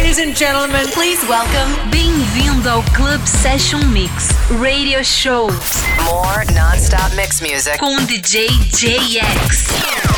Ladies and gentlemen, please welcome. Bem-vindo ao Club Session Mix Radio Show. More non-stop mix music com DJ JX.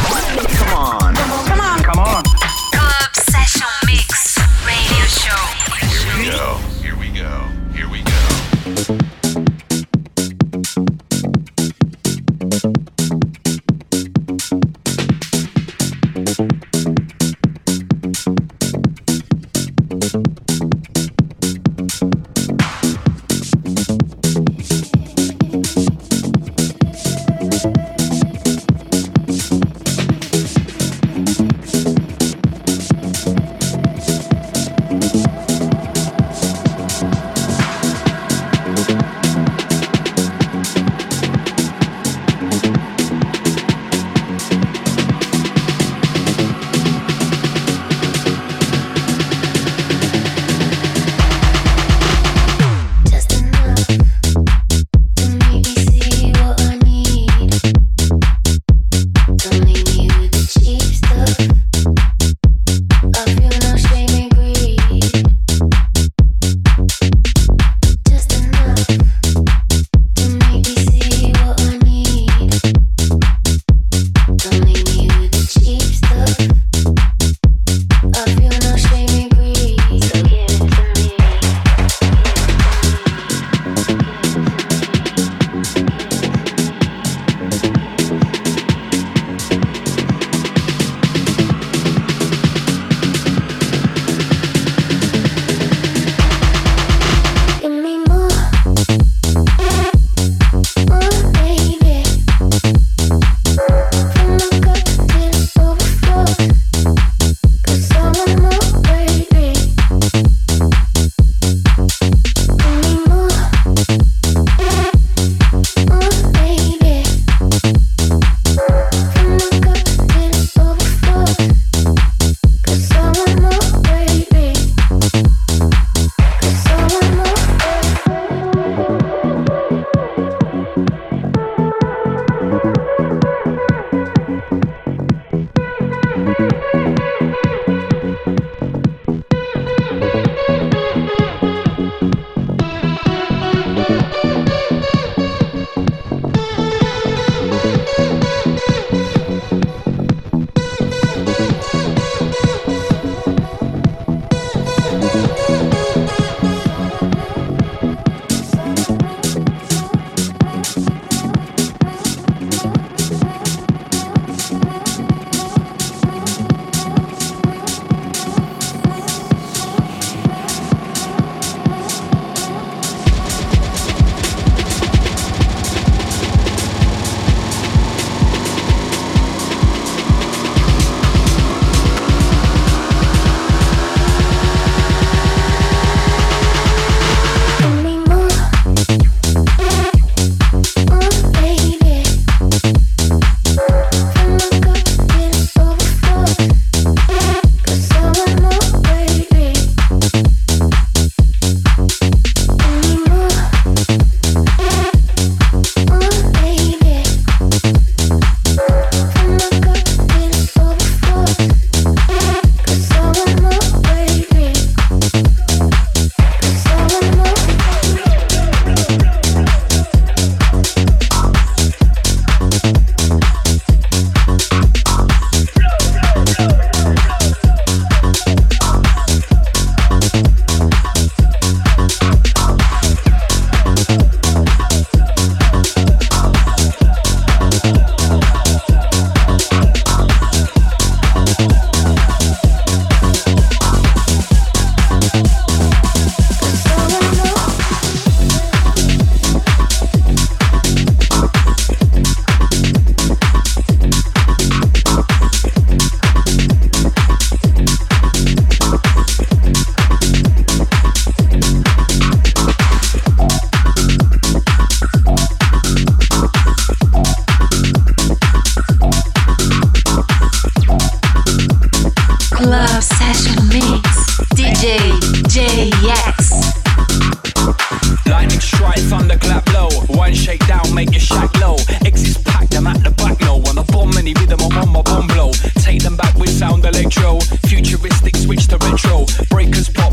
Come on. Come on. Come on. Club Session Mix Radio Show. Here we go. Here we go. Here we go. Take them back with sound electro. Futuristic switch to retro. Breakers pop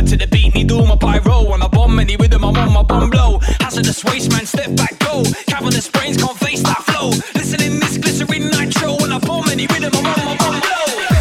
word to the beat, need all my pyro. On a bomb, any rhythm, I'm on my bomb blow. Hazardous waste, man, step back, go. Cavernous brains can't face that flow. Listening this glycerin nitro. On a bomb, any rhythm, I'm on my bomb blow.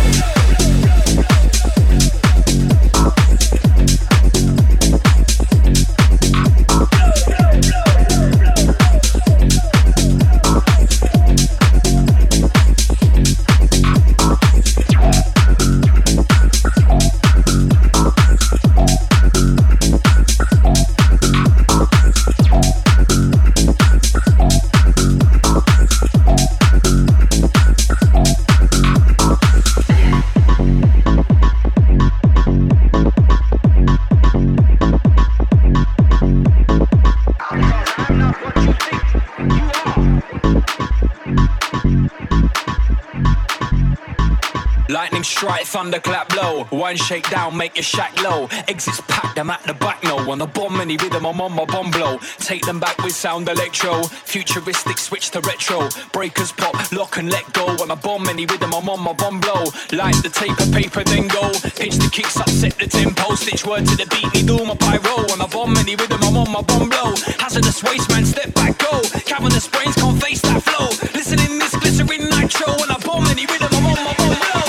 Lightning strike, thunderclap blow. One shake down, make your shack low. Exits packed, I'm at the back, no. On a bomb, any rhythm, I'm on my bomb blow. Take them back with sound electro. Futuristic, switch to retro. Breakers pop, lock and let go. On a bomb, any rhythm, I'm on my bomb blow. Light the tape of paper, then go. Pitch the kicks up, set the tempo. Stitch word to the beat, need all my pyro. On a bomb, any rhythm, I'm on my bomb blow. Hazardous waste, man, step back, go. Cavernous brains can't face that flow. Listening this glycerin nitro. On a bomb, any rhythm, I'm on my bomb blow.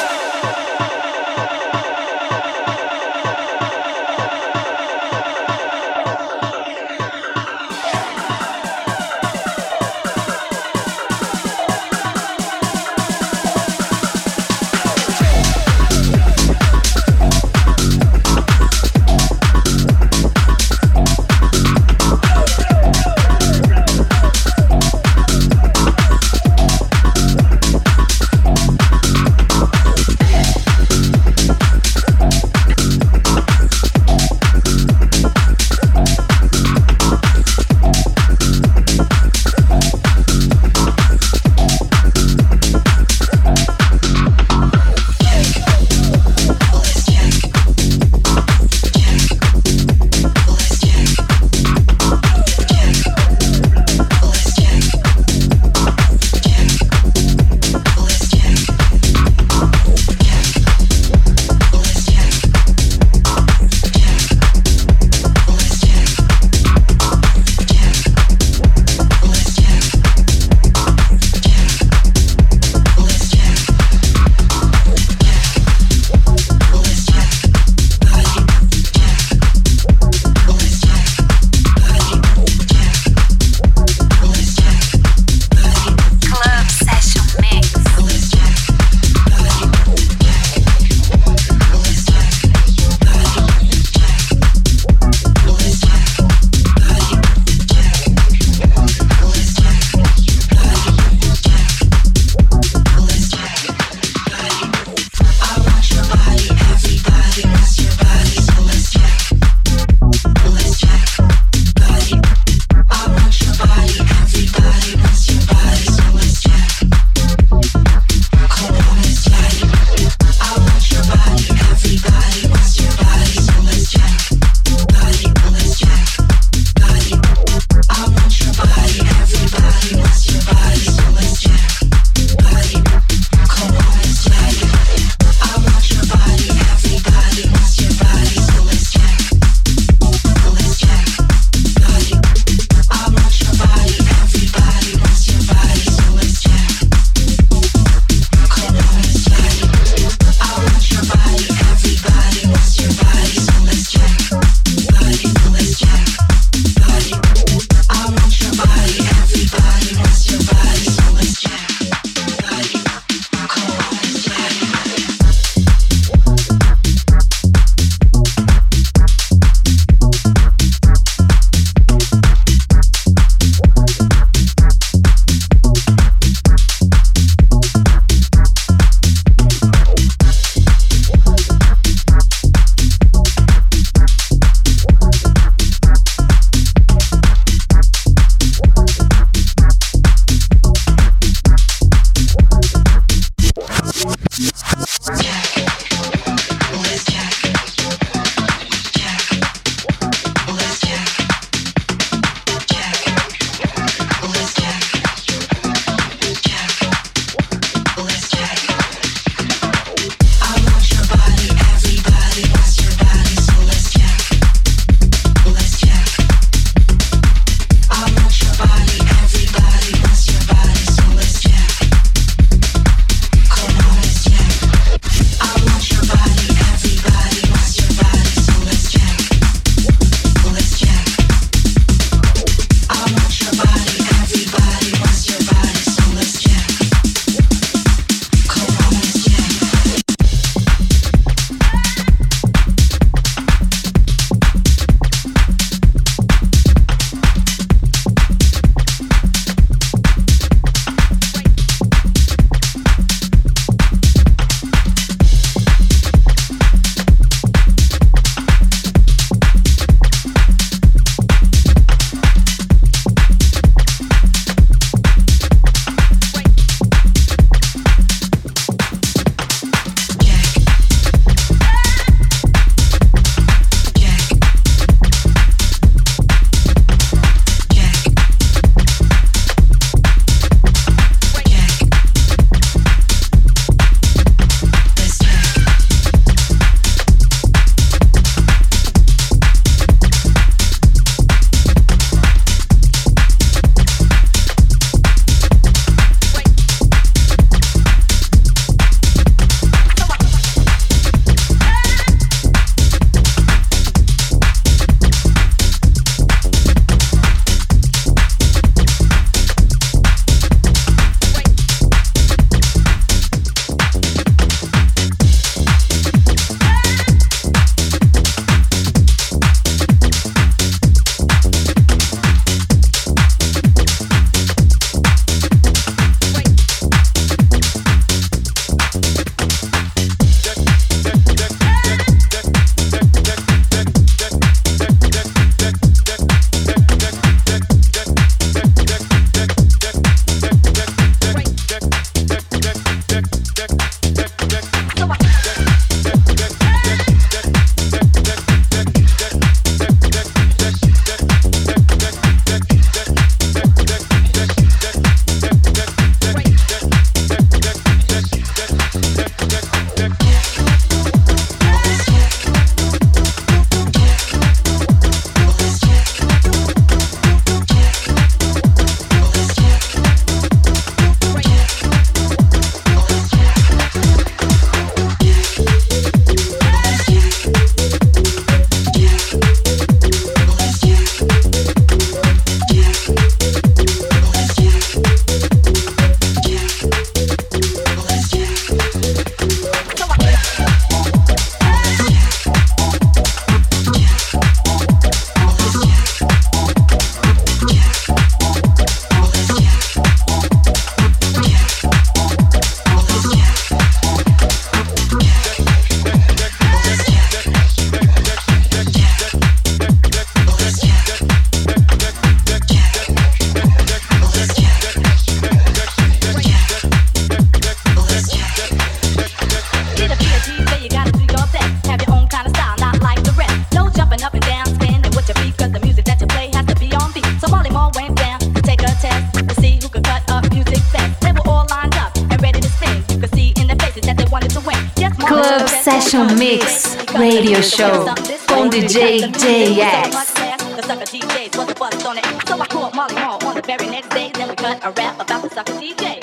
Session Mix Radio Show com DJ JX. The sucker DJs was a bust on it. So I called Molly Hall on the very next day. Then we cut a rap about the sucker DJ.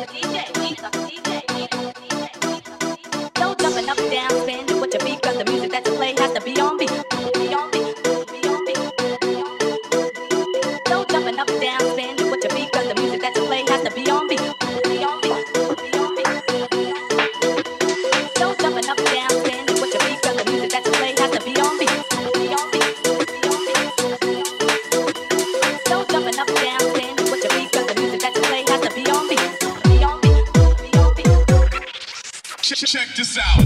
No jumping up and down, spin with your beat, cause the music that you play has to be on beat. No jumping up and down, spin with your beat, cause the music that you play has to be on beat. No jumping up and down, spin with your beat, cause the music that you play has to be on beat. Check this out.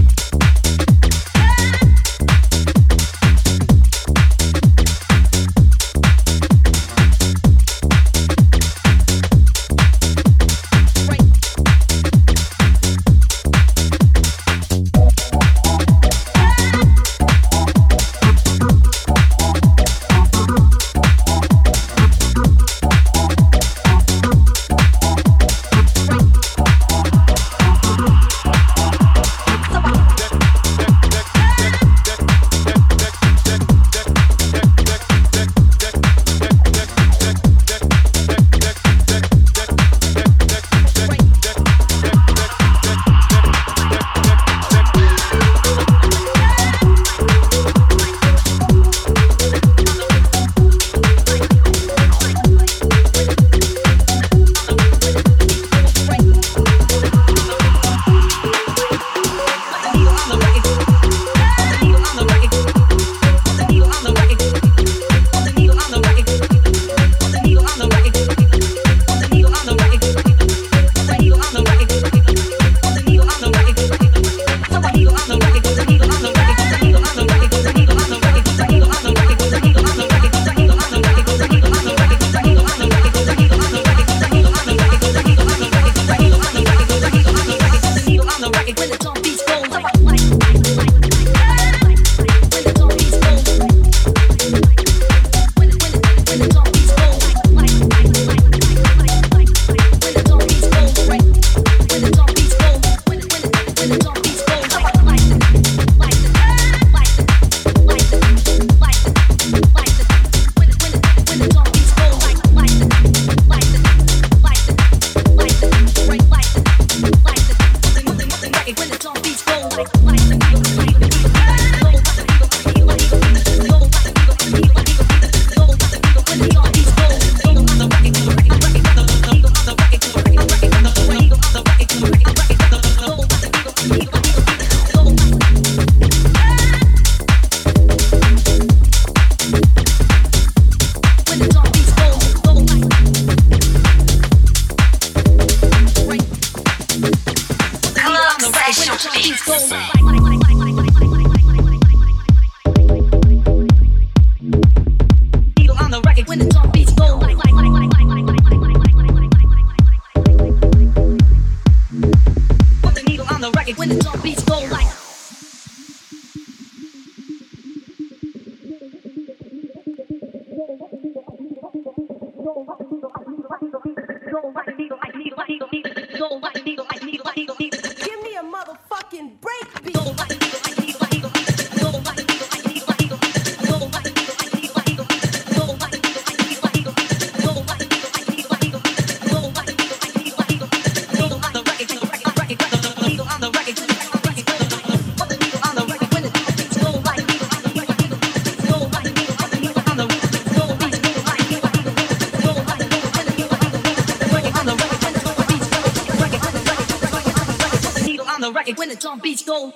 When the drum beats go.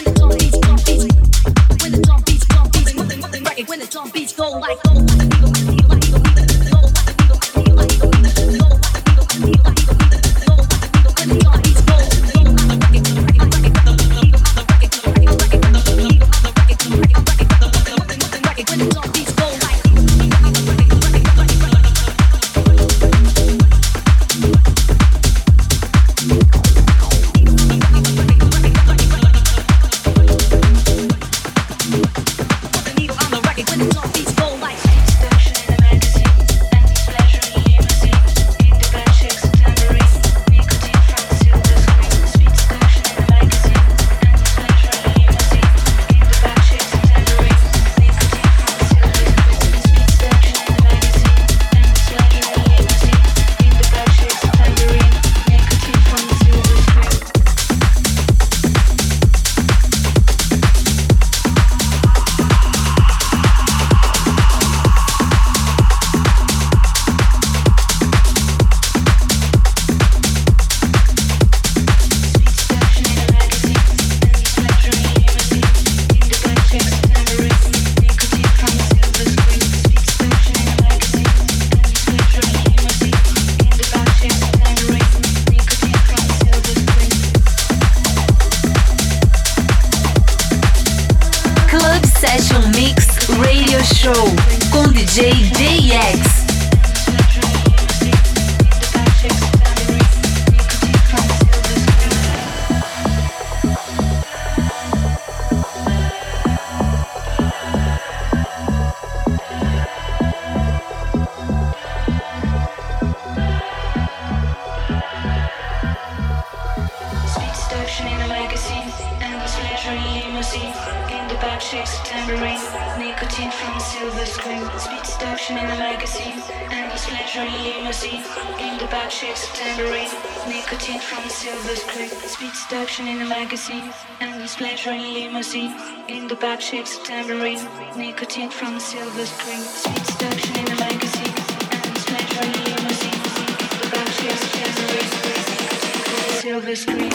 When the drum beats go like Show com DJ JX. Nicotine from silver screen, speed seduction in a magazine, endless pleasure in limousine, in the back shakes a tambourine. Nicotine from silver screen, speed seduction in a magazine, endless pleasure in limousine, in the back shakes a tambourine. Nicotine from silver screen, speed seduction in a magazine, endless pleasure in limousine, in the back shakes a tambourine. Silver screen.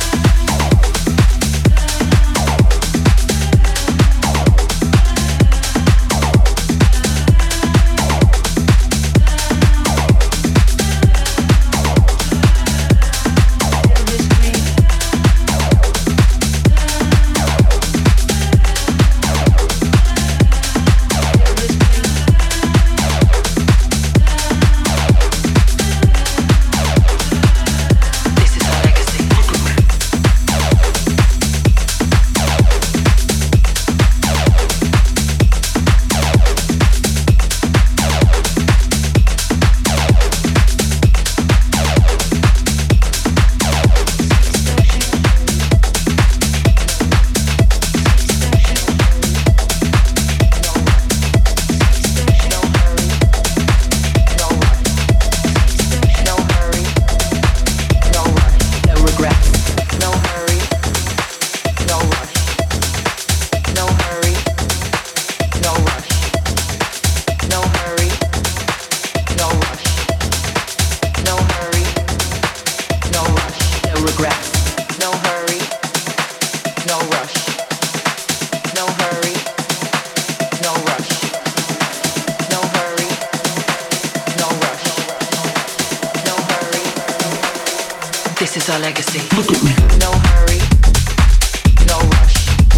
This is our legacy. Look at me. No hurry, no rush.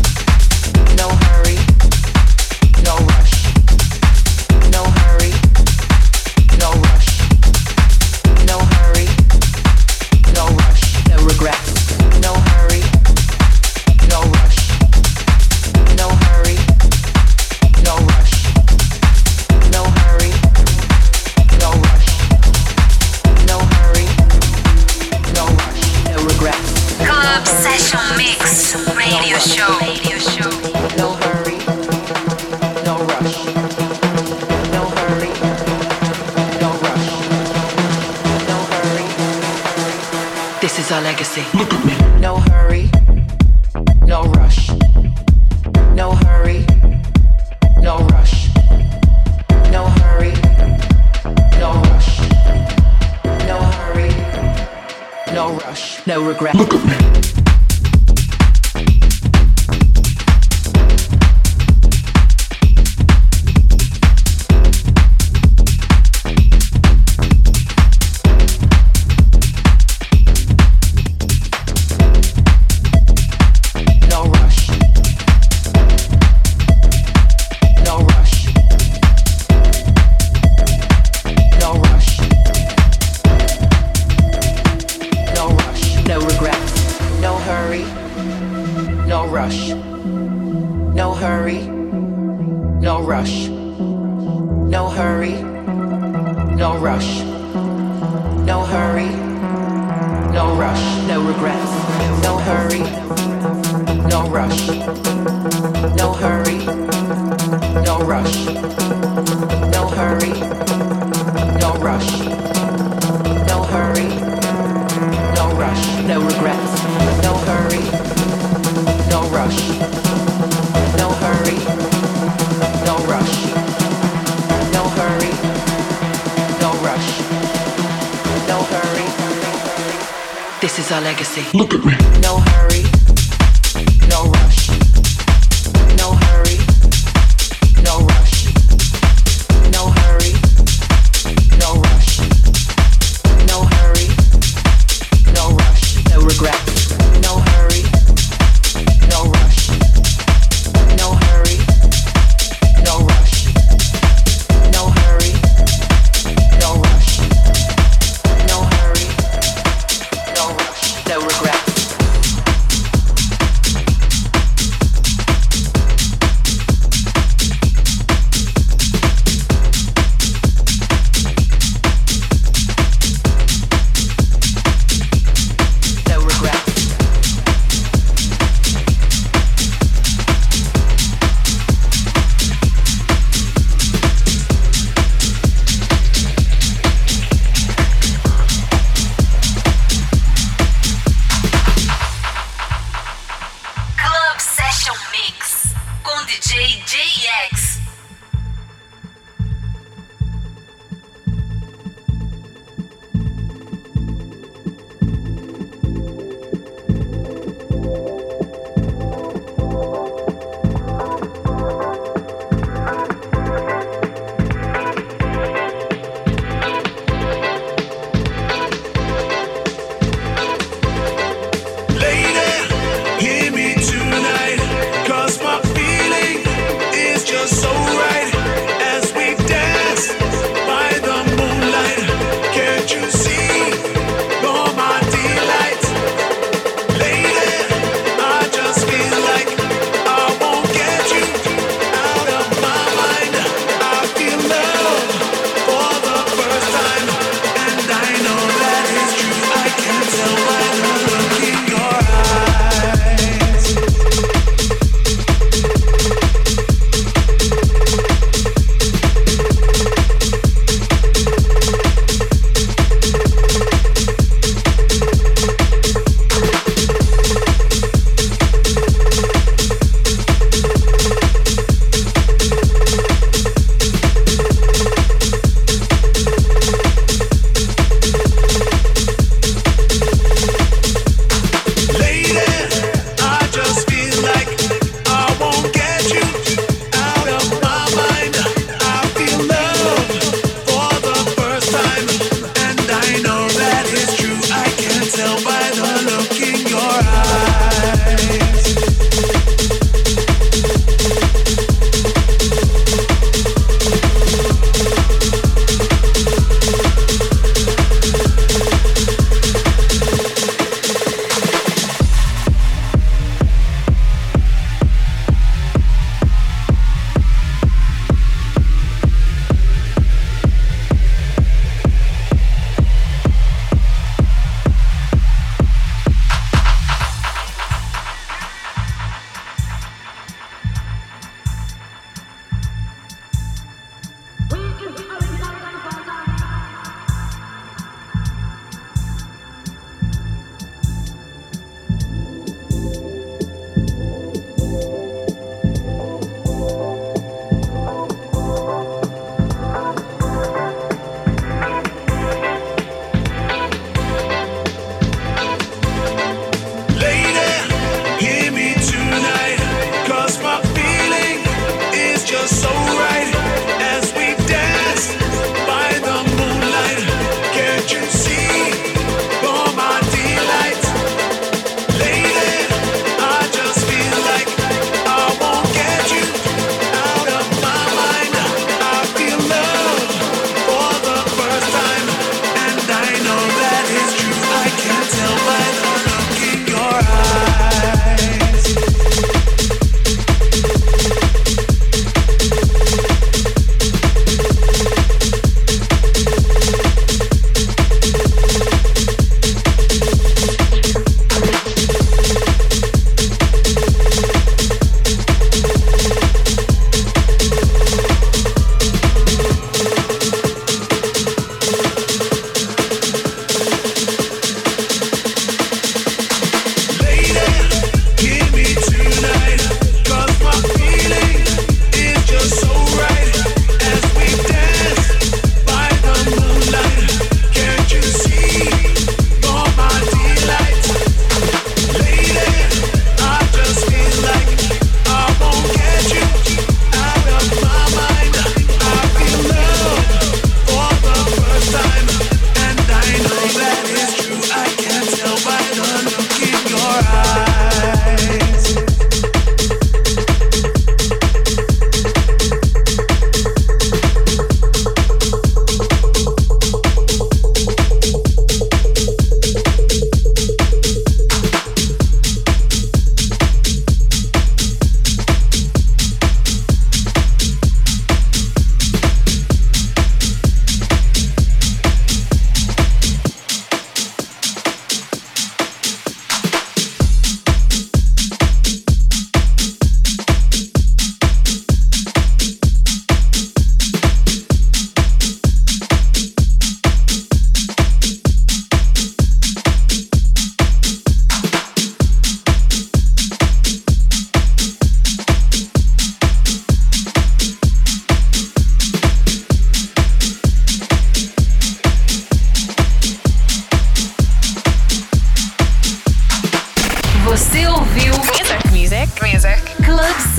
No hurry, no rush. No hurry, no rush. No hurry, no rush. No regrets. No hurry, no rush. No hurry, no rush. No hurry, no rush. No hurry, no rush. No regrets. Club Session Mix Radio Show. No hurry, no rush. No hurry, no rush. No hurry. This is our legacy. Look at me. No hurry, no rush. No hurry, no rush. No hurry, no rush. No hurry, no rush. No regrets. Look at me. No rush. No rush. No rush. No rush. No regrets. No hurry. No rush. No hurry. No rush. No hurry. No rush. No hurry. No rush. No regrets. No hurry. No rush. No hurry. No rush. No hurry. No rush. No hurry. No rush. No regrets. No hurry. No rush. No hurry. No rush. No hurry. No rush. No hurry. This is our legacy. Look at me. No hurry. No rush. No hurry. No rush. No hurry. No rush. No hurry. No rush. No regrets. No hurry. No rush. No hurry. No rush. Session Mix com DJ JX. Hear me tonight, 'cause my feeling is just so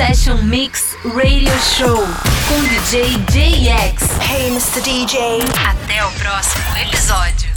Session Mix Radio Show com DJ JX. Hey, Mr. DJ. Até o próximo episódio.